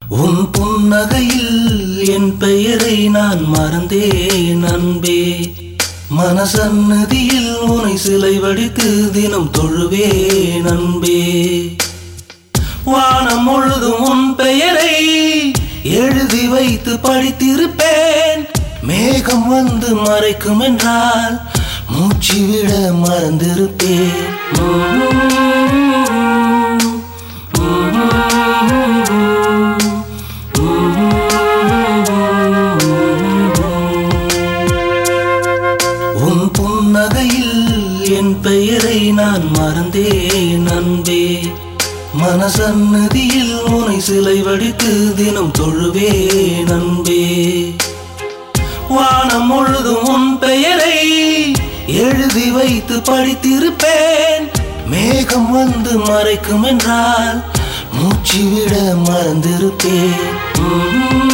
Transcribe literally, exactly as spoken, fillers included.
உன் புன்னகையில் என் பெயரை நான் மறந்தேன் அன்பே. மனசன்னதியில் உனை சிலை வடித்து தினம் தொழுவேன் அன்பே. வானம் முழுதும் உன் பெயரை எழுதி வைத்து படித்திருப்பேன். மேகம் வந்து மறைக்கும் என்றால் மூச்சு விட மறந்திருப்பேன். உன் புன்னகையில் என் பெயரை நான் மறந்தேன் அன்பே. மனசன்னதியில் உனை சிலை வடித்து தினம் தொழுவேன் அன்பே. வானம் முழுதும் உன் பெயரை எழுதி வைத்து படித்திருப்பேன். மேகம் வந்து மறைக்கும் என்றால் மூச்சு விட மறந்திருப்பேன்.